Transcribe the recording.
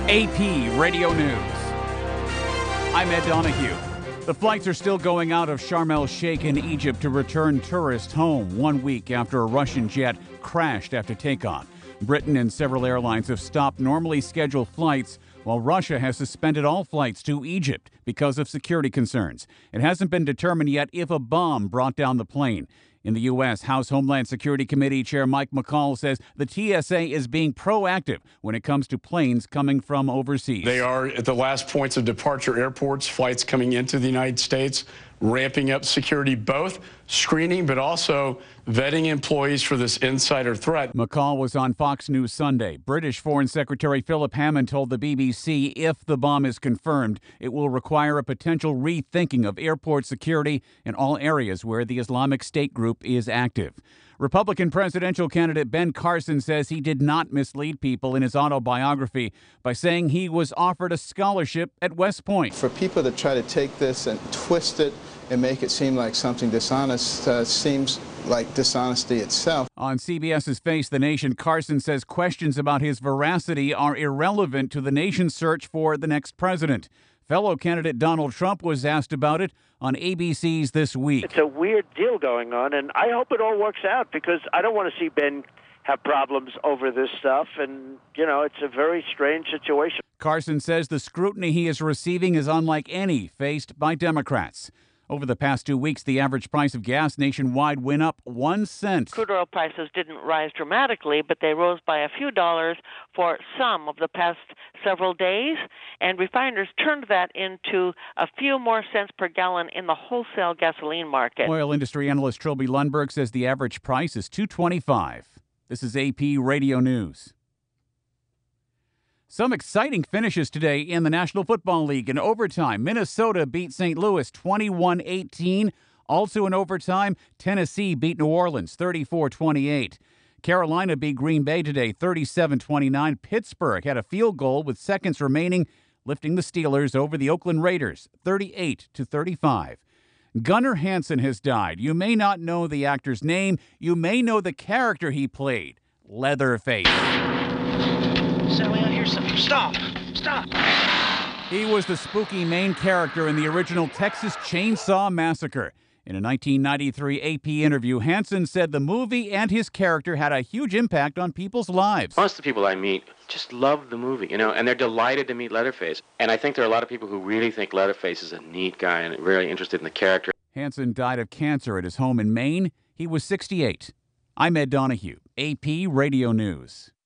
AP Radio News. I'm Ed Donahue. The flights are still going out of Sharm el-Sheikh in Egypt to return tourists home 1 week after a Russian jet crashed after takeoff. Britain and several airlines have stopped normally scheduled flights, while Russia has suspended all flights to Egypt because of security concerns. It hasn't been determined yet if a bomb brought down the plane. In the U.S., House Homeland Security Committee Chair Mike McCaul says the TSA is being proactive when it comes to planes coming from overseas. They are at the last points of departure airports, flights coming into the United States, ramping up security, both screening but also vetting employees for this insider threat. McCaul was on Fox News Sunday. British Foreign Secretary Philip Hammond told the BBC if the bomb is confirmed, it will require a potential rethinking of airport security in all areas where the Islamic State group is active. Republican presidential candidate Ben Carson says he did not mislead people in his autobiography by saying he was offered a scholarship at West Point. For people to try to take this and twist it and make it seem like something dishonest seems like dishonesty itself. On CBS's Face the Nation, Carson says questions about his veracity are irrelevant to the nation's search for the next president. Fellow candidate Donald Trump was asked about it on ABC's This Week. It's a weird deal going on, and I hope it all works out because I don't want to see Ben have problems over this stuff, and, it's a very strange situation. Carson says the scrutiny he is receiving is unlike any faced by Democrats. Over the past 2 weeks, the average price of gas nationwide went up 1 cent. Crude oil prices didn't rise dramatically, but they rose by a few dollars for some of the past several days, and refiners turned that into a few more cents per gallon in the wholesale gasoline market. Oil industry analyst Trilby Lundberg says the average price is $2.25. This is AP Radio News. Some exciting finishes today in the National Football League. In overtime, Minnesota beat St. Louis 21-18. Also in overtime, Tennessee beat New Orleans 34-28. Carolina beat Green Bay today 37-29. Pittsburgh had a field goal with seconds remaining, lifting the Steelers over the Oakland Raiders 38-35. Gunnar Hansen has died. You may not know the actor's name. You may know the character he played, Leatherface. Sally, I hear something. Stop! He was the spooky main character in the original Texas Chainsaw Massacre. In a 1993 AP interview, Hansen said the movie and his character had a huge impact on people's lives. Most of the people I meet just love the movie, and they're delighted to meet Leatherface. And I think there are a lot of people who really think Leatherface is a neat guy and really interested in the character. Hansen died of cancer at his home in Maine. He was 68. I'm Ed Donahue, AP Radio News.